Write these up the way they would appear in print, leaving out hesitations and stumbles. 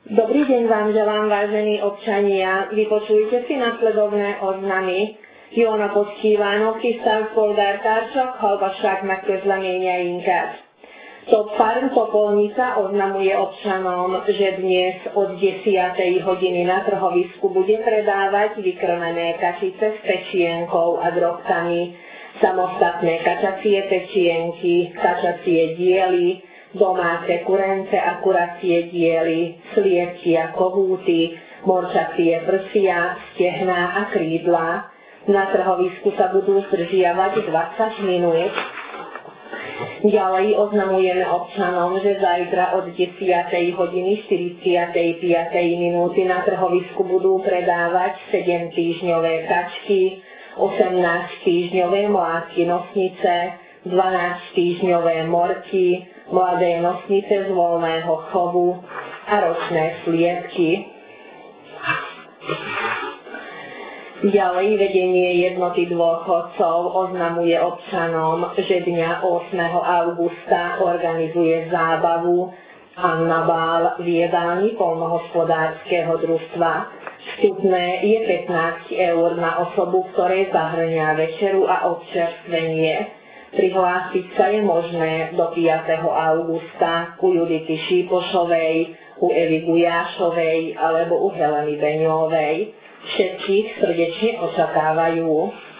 Dobrý deň vám želám, vážení občania. Vypočujte si nasledovné oznamy. Jó napot kívánok, tisztelt polgártársak, hallgassák meg közleményeinket. Top Farm Topolnica oznamuje občanom, že dnes od 10. hodiny na trhovisku bude predávať vykrmené kašice s pečienkou a drobkami, samostatné kačacie pečienky, kačacie diely, domáce kurence a kuracie diely, sliepky a kohúty, morčacie prsia, stehná a krídla. Na trhovisku sa budú zdržiavať 20 minút. Ďalej oznamujeme občanom, že zajtra od 10. hodiny 45. minúty na trhovisku budú predávať 7-týždňové kačky, 18-týždňové mládky nosnice, 12-týždňové morky, mladé nosnice z voľného chovu a ročné sliepky. Ďalej vedenie jednoty dôchodcov oznamuje občanom, že dňa 8. augusta organizuje zábavu Anna Bál v jedálni poľnohospodárskeho družstva. Vstupné je 15 € na osobu, ktoré zahrňa večeru a občerstvenie. Prihlásiť sa je možné do 5. augusta u Judity Šípošovej, u Evy Gujášovej alebo u Heleny Beňovej. Všetkých srdečne očakávajú.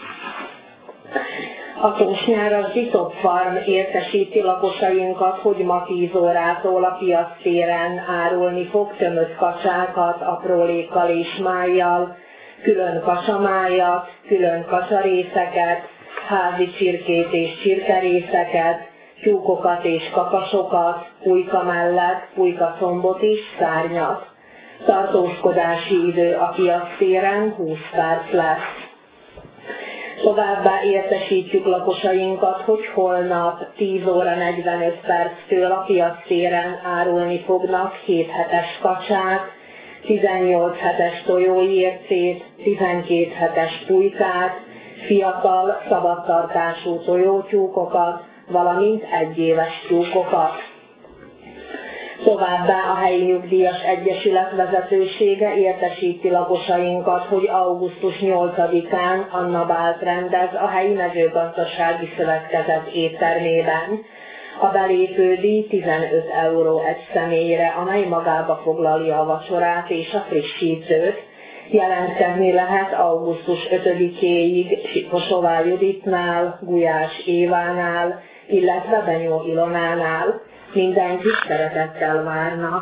A tusnyára Top Farm értesíti lakosainkat, hogy ma 10 órától a piactéren árulni fog tömött kacsákat aprólékkal és májjal, külön kacsamájat, külön kacsarészeket, házi csirkét és csirkerészeket, tyúkokat és kakasokat, pulyka mellett pulykacombot és szárnyat. Tartózkodási idő a piactéren 20 perc lesz. Továbbá értesítjük lakosainkat, hogy holnap 10 óra 45 perctől a piactéren árulni fognak 7 hetes kacsát, 18 hetes tojóércét, 12 hetes pulykát, fiatal, szabadtartású tojótyúkokat, valamint 1 éves tyúkokat. Továbbá a helyi nyugdíjas egyesület vezetősége értesíti lakosainkat, hogy augusztus 8-án Anna Bált rendez a helyi mezőgazdasági szövetkezet éttermében. A belépődíj 15 € egy személyre, amely magába foglalja a vacsorát és a frissítőt. Jelentkezni lehet augusztus 5-éig Siposová Juditnál, Gulyás Évánál, illetve Benyó Ilonánál. Mindenkit szeretettel várnak.